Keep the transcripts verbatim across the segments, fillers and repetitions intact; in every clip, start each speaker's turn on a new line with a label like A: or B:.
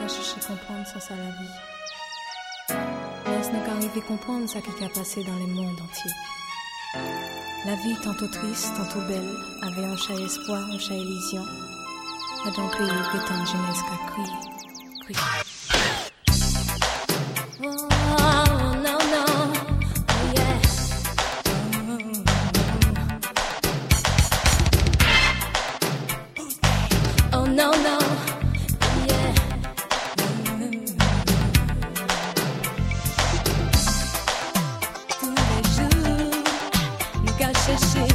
A: qu'à chercher comprendre ça, ça la vie. Mais est-ce n'a qu'à arriver comprendre ça qui a passé dans les mondes entiers. La vie tantôt triste, tantôt belle, avait un chat espoir, un chat illusion. A donc les prétendent jeunesse qu'à crier, crier.
B: No, no, yeah. Tous les jours, nous qu'à chercher,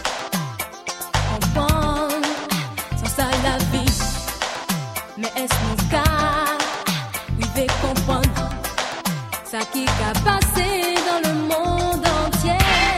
B: comprendre, sans ça la vie. Mais est-ce nous qu'à, oui, veut comprendre, ça qui a passé dans le monde entier.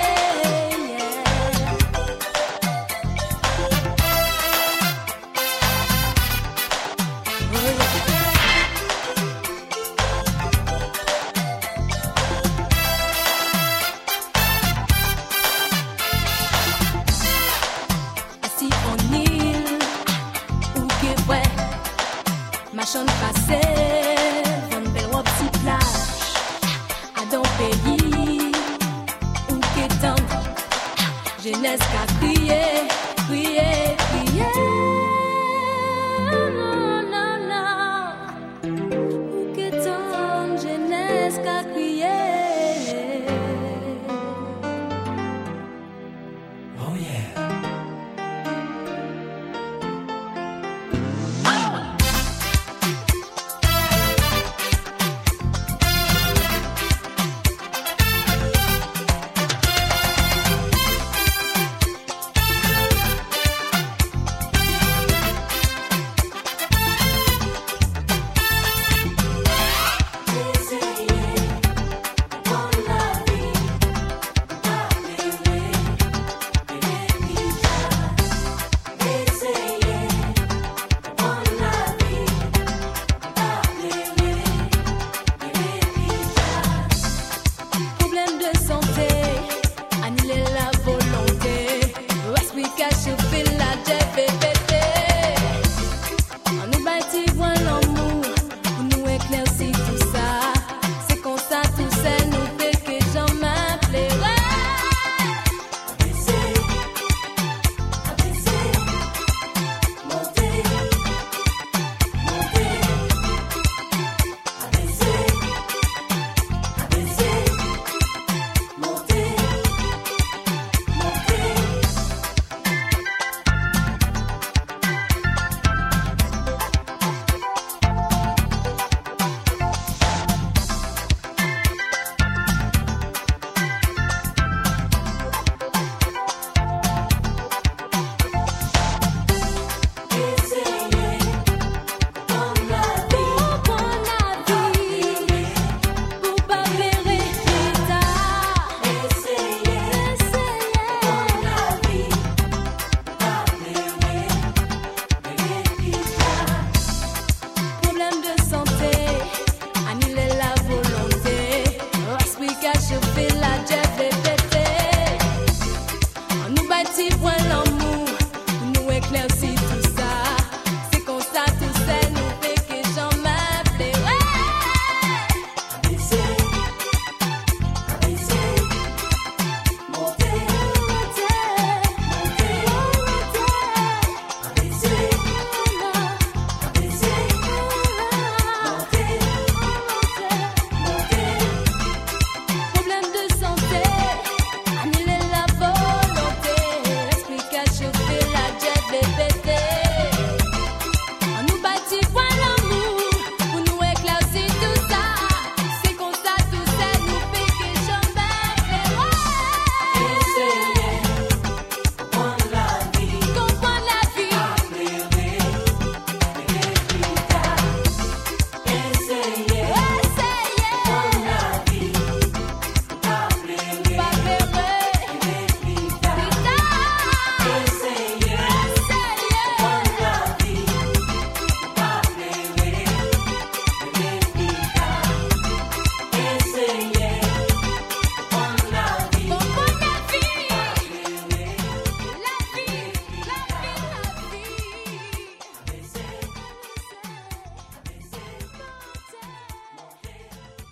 B: Assis en île, ou que ouais, machin passé, une belle robe si plage, à dans pays, ou que tant, jeunesse qu'a crié, crié.